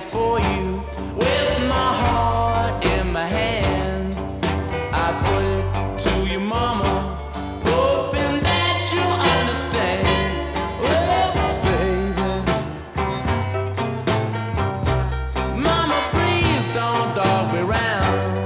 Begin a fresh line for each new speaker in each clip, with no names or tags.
for you with my heart in my hand. I put it to your mama, hoping that you'll understand. Oh, baby, mama, please don't dog me round.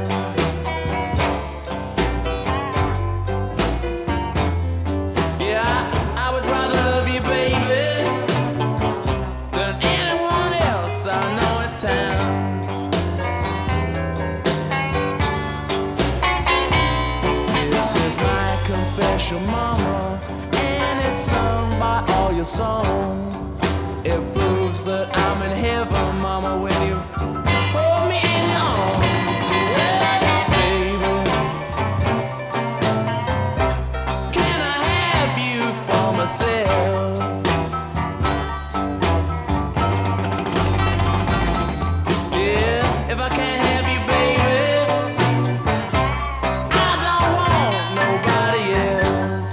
Yeah, I would rather love you, baby, than anyone else I know in town. This is my confession, mama, and it's sung by all your song. It proves that I'm in heaven, mama, when you hold me in your arms. Well, baby, can I have you for myself? Yeah, if I can't have you, baby, I don't want nobody else.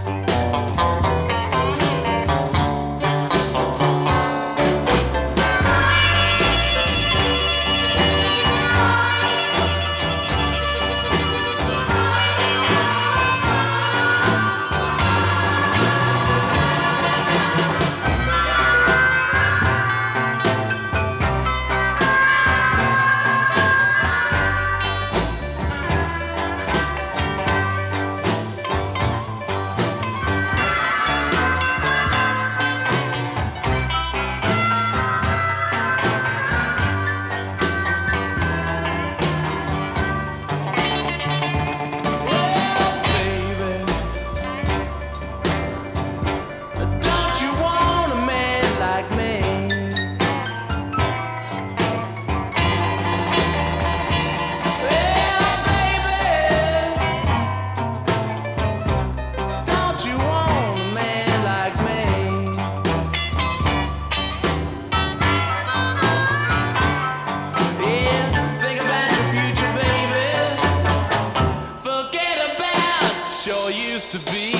Don't you want a man like me? Well, baby, don't you want a man like me? Yeah, think about your future, baby. Forget about your used to be.